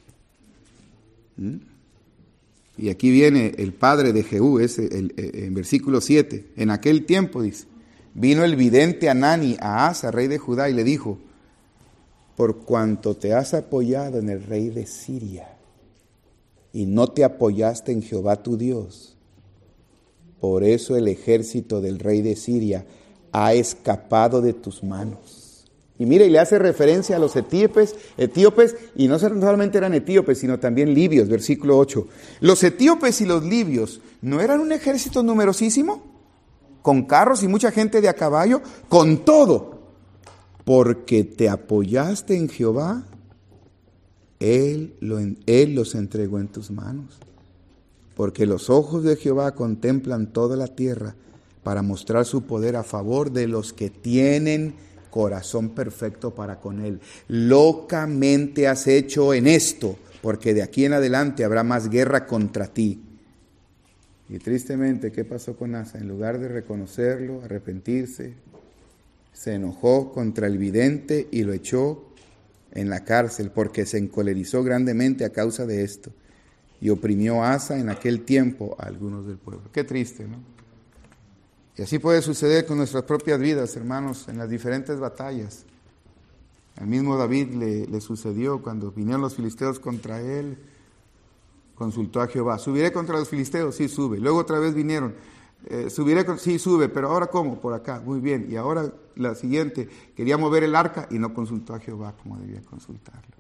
Y aquí viene el padre de Jehú, en versículo 7. En aquel tiempo, dice, vino el vidente Anani a Asa, rey de Judá, y le dijo, por cuanto te has apoyado en el rey de Siria, y no te apoyaste en Jehová tu Dios, por eso el ejército del rey de Siria ha escapado de tus manos. Y mira, y le hace referencia a los etíopes, y no solamente eran etíopes, sino también libios, versículo 8. Los etíopes y los libios, ¿no eran un ejército numerosísimo? Con carros y mucha gente de a caballo, con todo, porque te apoyaste en Jehová, Él los entregó en tus manos. Porque los ojos de Jehová contemplan toda la tierra para mostrar su poder a favor de los que tienen corazón perfecto para con Él. Locamente has hecho en esto, porque de aquí en adelante habrá más guerra contra ti. Y tristemente, ¿qué pasó con Asa? En lugar de reconocerlo, arrepentirse, se enojó contra el vidente y lo echó en la cárcel, porque se encolerizó grandemente a causa de esto, y oprimió a Asa en aquel tiempo a algunos del pueblo. Qué triste, ¿no? Y así puede suceder con nuestras propias vidas, hermanos, en las diferentes batallas. Al mismo David le sucedió cuando vinieron los filisteos contra él. Consultó a Jehová, ¿subiré contra los filisteos? Sí, sube. Luego otra vez vinieron, sí, sube, pero ahora ¿cómo? Por acá, muy bien. Y ahora la siguiente, quería mover el arca y no consultó a Jehová como debía consultarlo.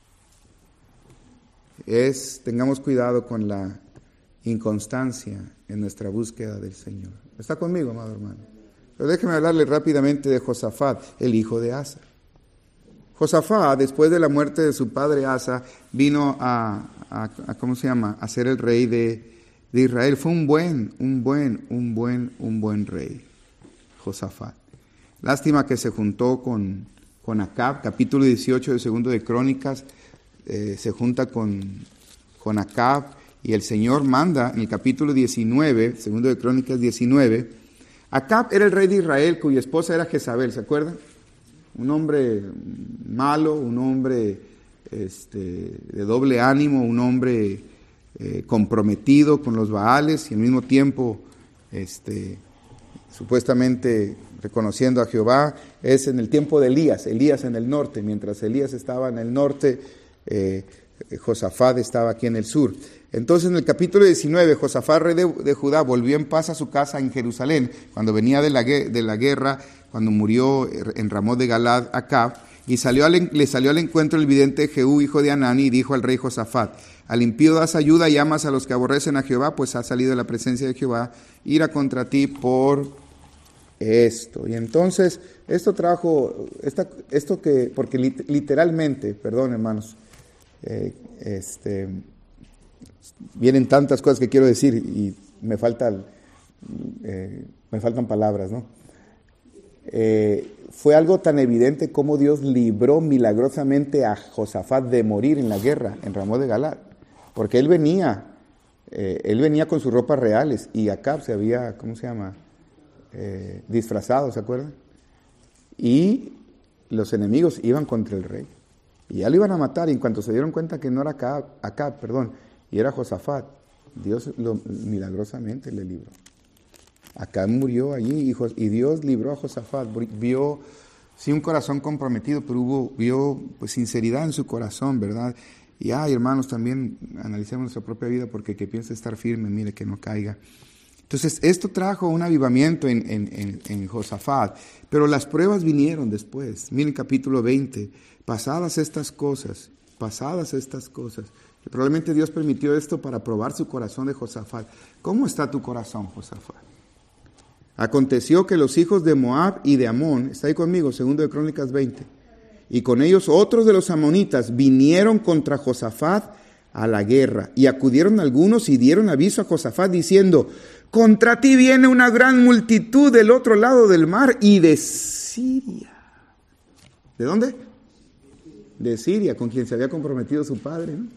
Tengamos cuidado con la inconstancia en nuestra búsqueda del Señor. ¿Está conmigo, amado hermano? Pero déjeme hablarle rápidamente de Josafat, el hijo de Asa. Josafat, después de la muerte de su padre Asa, vino a ser el rey de Israel. Fue un buen rey, Josafat. Lástima que se juntó con Acab, capítulo 18 de Segundo de Crónicas, se junta con Acab, y el Señor manda en el capítulo 19, Segundo de Crónicas 19, Acab era el rey de Israel cuya esposa era Jezabel, ¿se acuerdan? Un hombre malo, un hombre de doble ánimo, un hombre comprometido con los Baales y al mismo tiempo supuestamente reconociendo a Jehová. Es en el tiempo de Elías en el norte. Mientras Elías estaba en el norte, Josafat estaba aquí en el sur. Entonces en el capítulo 19, Josafat, rey de Judá, volvió en paz a su casa en Jerusalén, cuando venía de la guerra, cuando murió en Ramot de Galad Acab, y le salió al encuentro el vidente Jehú, hijo de Hanani, y dijo al rey Josafat: al impío das ayuda y amas a los que aborrecen a Jehová, pues ha salido de la presencia de Jehová ira contra ti por esto. Y entonces esto trajo, porque literalmente, perdón hermanos, vienen tantas cosas que quiero decir y me faltan palabras, ¿no? Fue algo tan evidente como Dios libró milagrosamente a Josafat de morir en la guerra en Ramot de Galad, porque él venía con sus ropas reales y Acab se había, disfrazado, ¿se acuerdan? Y los enemigos iban contra el rey y ya lo iban a matar, y en cuanto se dieron cuenta que no era Acab, y era Josafat, Dios milagrosamente le libró. Acab murió allí y Dios libró a Josafat. Vio, sí, un corazón comprometido, pero vio pues sinceridad en su corazón, ¿verdad? Y hermanos, también analicemos nuestra propia vida, porque el que piensa estar firme, mire que no caiga. Entonces, esto trajo un avivamiento en Josafat, pero las pruebas vinieron después. Miren capítulo 20, pasadas estas cosas, que probablemente Dios permitió esto para probar su corazón de Josafat. ¿Cómo está tu corazón, Josafat? Aconteció que los hijos de Moab y de Amón, está ahí conmigo, 2 de Crónicas 20, y con ellos otros de los amonitas vinieron contra Josafat a la guerra, y acudieron algunos y dieron aviso a Josafat diciendo: contra ti viene una gran multitud del otro lado del mar y de Siria. ¿De dónde? De Siria, con quien se había comprometido su padre, ¿no?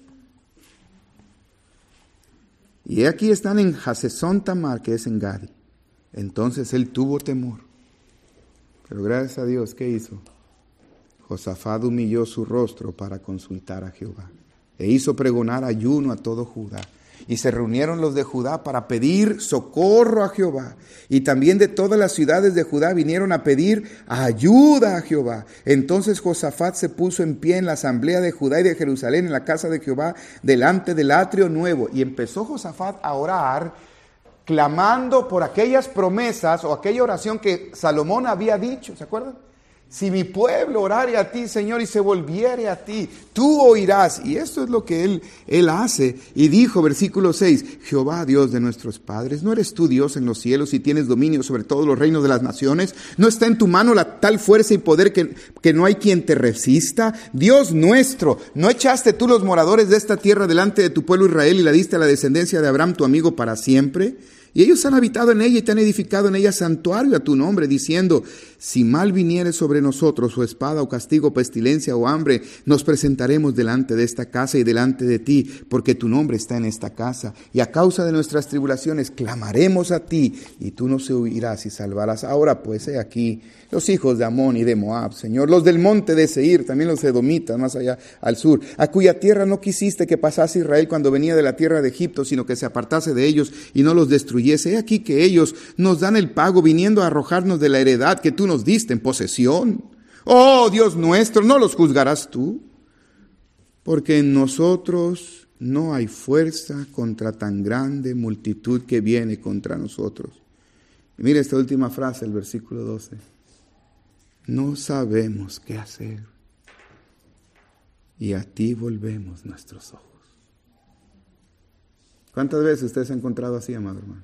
Y aquí están en Hasesón Tamar, que es en Gadi. Entonces él tuvo temor. Pero gracias a Dios, ¿qué hizo? Josafat humilló su rostro para consultar a Jehová. E hizo pregonar ayuno a todo Judá. Y se reunieron los de Judá para pedir socorro a Jehová. Y también de todas las ciudades de Judá vinieron a pedir ayuda a Jehová. Entonces Josafat se puso en pie en la asamblea de Judá y de Jerusalén, en la casa de Jehová, delante del atrio nuevo. Y empezó Josafat a orar, clamando por aquellas promesas o aquella oración que Salomón había dicho. ¿Se acuerdan? Si mi pueblo orare a ti, Señor, y se volviere a ti, tú oirás. Y esto es lo que él hace. Y dijo, versículo 6, Jehová, Dios de nuestros padres, ¿no eres tú Dios en los cielos y tienes dominio sobre todos los reinos de las naciones? ¿No está en tu mano la tal fuerza y poder que no hay quien te resista? Dios nuestro, ¿no echaste tú los moradores de esta tierra delante de tu pueblo Israel y la diste a la descendencia de Abraham, tu amigo, para siempre? Y ellos han habitado en ella y te han edificado en ella santuario a tu nombre, diciendo, si mal viniere sobre nosotros o espada o castigo, pestilencia o hambre, nos presentaremos delante de esta casa y delante de ti, porque tu nombre está en esta casa. Y a causa de nuestras tribulaciones clamaremos a ti, y tú nos oirás y salvarás. Ahora pues, he aquí los hijos de Amón y de Moab, Señor, los del monte de Seir, también los edomitas, más allá al sur, a cuya tierra no quisiste que pasase Israel cuando venía de la tierra de Egipto, sino que se apartase de ellos y no los destruyese. He aquí que ellos nos dan el pago, viniendo a arrojarnos de la heredad que tú nos diste en posesión. Oh Dios nuestro, ¿no los juzgarás tú? Porque en nosotros no hay fuerza contra tan grande multitud que viene contra nosotros. Y mira esta última frase, el versículo 12. No sabemos qué hacer, y a ti volvemos nuestros ojos. ¿Cuántas veces usted se ha encontrado así, amado hermano?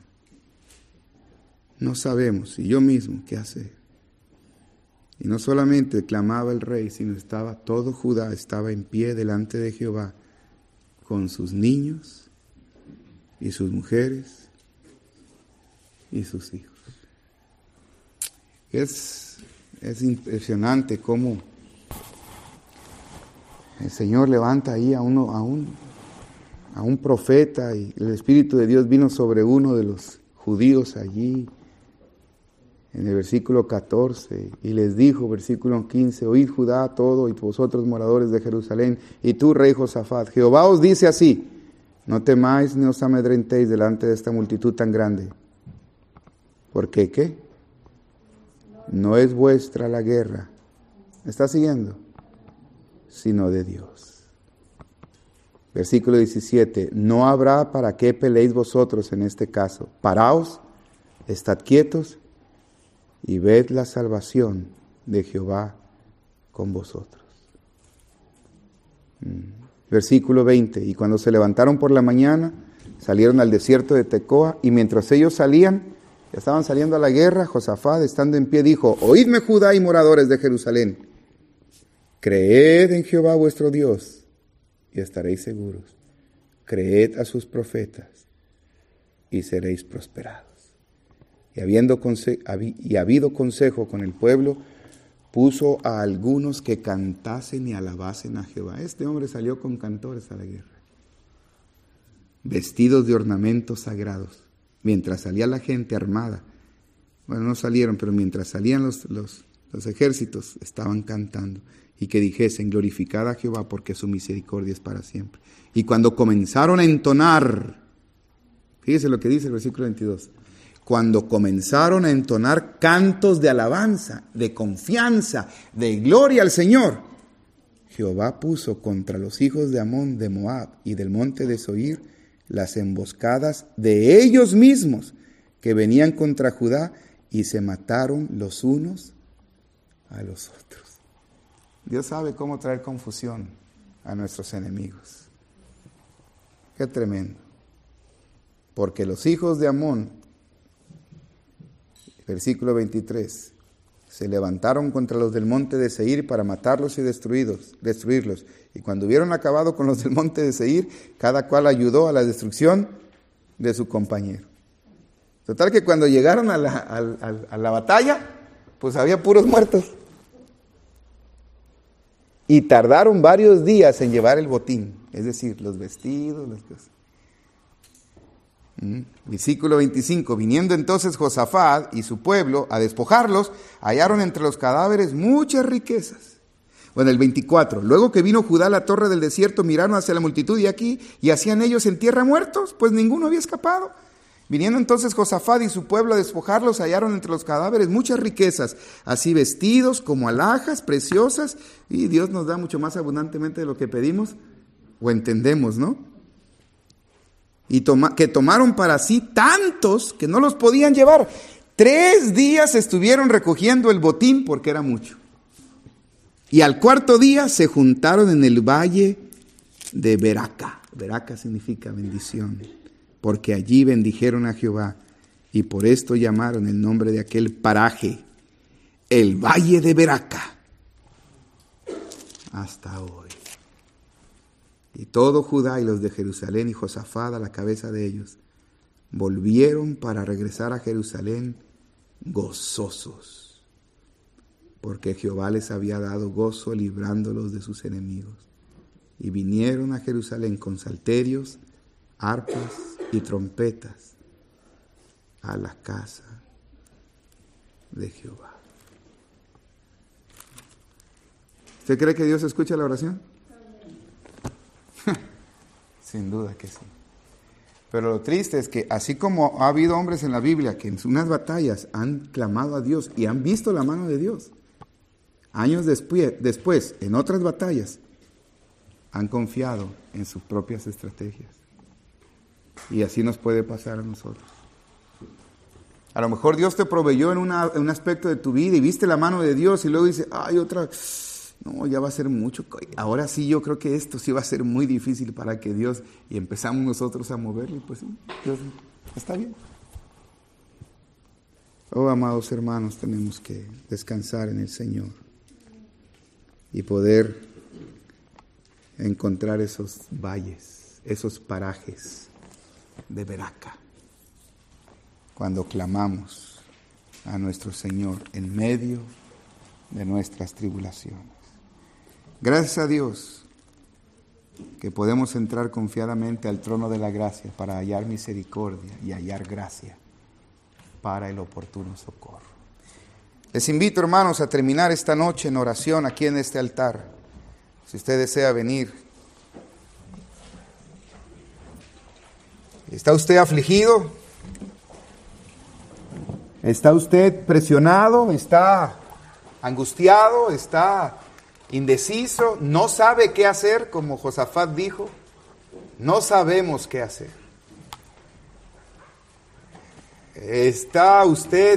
No sabemos, y yo mismo, qué hacer. Y no solamente clamaba el rey, sino todo Judá estaba en pie delante de Jehová, con sus niños, y sus mujeres, y sus hijos. Es impresionante cómo el Señor levanta ahí a un profeta, y el Espíritu de Dios vino sobre uno de los judíos allí en el versículo 14, y les dijo, versículo 15, oíd Judá todo y vosotros moradores de Jerusalén, y tú rey Josafat, Jehová os dice así, no temáis ni os amedrentéis delante de esta multitud tan grande. Porque ¿qué? No es vuestra la guerra, ¿me está siguiendo? Sino de Dios. Versículo 17, no habrá para qué peleéis vosotros en este caso. Paraos, estad quietos y ved la salvación de Jehová con vosotros. Versículo 20, y cuando se levantaron por la mañana, salieron al desierto de Tecoa, y mientras ellos salían, estaban saliendo a la guerra, Josafat, estando en pie, dijo, oídme Judá y moradores de Jerusalén, creed en Jehová vuestro Dios, y estaréis seguros. Creed a sus profetas, y seréis prosperados. Y habido consejo con el pueblo, puso a algunos que cantasen y alabasen a Jehová. Este hombre salió con cantores a la guerra, vestidos de ornamentos sagrados. Mientras salía la gente armada, bueno, no salieron, pero mientras salían los ejércitos, estaban cantando. Y que dijesen, glorificad a Jehová, porque su misericordia es para siempre. Y cuando comenzaron a entonar, fíjese lo que dice el versículo 22, cuando comenzaron a entonar cantos de alabanza, de confianza, de gloria al Señor, Jehová puso contra los hijos de Amón, de Moab y del monte de Soir las emboscadas de ellos mismos que venían contra Judá, y se mataron los unos a los otros. Dios sabe cómo traer confusión a nuestros enemigos. Qué tremendo. Porque los hijos de Amón, versículo 23, se levantaron contra los del monte de Seir para matarlos y destruirlos. Y cuando hubieron acabado con los del monte de Seir, cada cual ayudó a la destrucción de su compañero. Total que cuando llegaron a la batalla, pues había puros muertos. Y tardaron varios días en llevar el botín, es decir, los vestidos, las cosas. Versículo 25, viniendo entonces Josafat y su pueblo a despojarlos, hallaron entre los cadáveres muchas riquezas. Bueno, el 24, luego que vino Judá a la torre del desierto, miraron hacia la multitud y hacían ellos en tierra muertos, pues ninguno había escapado. Viniendo entonces Josafat y su pueblo a despojarlos, hallaron entre los cadáveres muchas riquezas, así vestidos como alhajas preciosas, y Dios nos da mucho más abundantemente de lo que pedimos o entendemos, ¿no? Y que tomaron para sí tantos que no los podían llevar. 3 días estuvieron recogiendo el botín porque era mucho. Y al 4.º día se juntaron en el valle de Beraca. Beraca significa bendición. Porque allí bendijeron a Jehová, y por esto llamaron el nombre de aquel paraje, el Valle de Beraca, hasta hoy. Y todo Judá y los de Jerusalén y Josafat a la cabeza de ellos, volvieron para regresar a Jerusalén gozosos, porque Jehová les había dado gozo librándolos de sus enemigos. Y vinieron a Jerusalén con salterios, arpas y trompetas a la casa de Jehová. ¿Usted cree que Dios escucha la oración? Sin duda que sí. Pero lo triste es que así como ha habido hombres en la Biblia que en unas batallas han clamado a Dios y han visto la mano de Dios, años después, en otras batallas, han confiado en sus propias estrategias. Y así nos puede pasar a nosotros. A lo mejor Dios te proveyó en un aspecto de tu vida y viste la mano de Dios y luego dice, ay, otra, no, ya va a ser mucho. Ahora sí, yo creo que esto sí va a ser muy difícil para que Dios, y empezamos nosotros a moverlo, y pues sí, Dios está bien. Oh, amados hermanos, tenemos que descansar en el Señor y poder encontrar esos valles, esos parajes de Beraca, cuando clamamos a nuestro Señor en medio de nuestras tribulaciones. Gracias a Dios que podemos entrar confiadamente al trono de la gracia para hallar misericordia y hallar gracia para el oportuno socorro. Les invito, hermanos, a terminar esta noche en oración aquí en este altar. Si usted desea venir. ¿Está usted afligido? ¿Está usted presionado? ¿Está angustiado? ¿Está indeciso? ¿No sabe qué hacer? Como Josafat dijo, no sabemos qué hacer. ¿Está usted...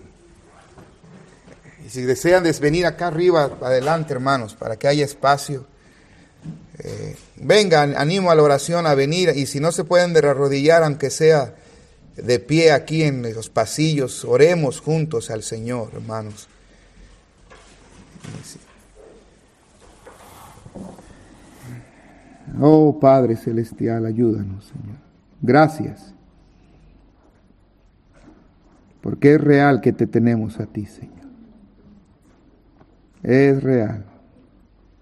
Si desean venir acá arriba, adelante, hermanos, para que haya espacio. Vengan, animo a la oración a venir, y si no se pueden arrodillar, aunque sea de pie aquí en los pasillos, oremos juntos al Señor, hermanos. Oh Padre Celestial, ayúdanos, Señor. Gracias, porque es real que te tenemos a ti, Señor. Es real.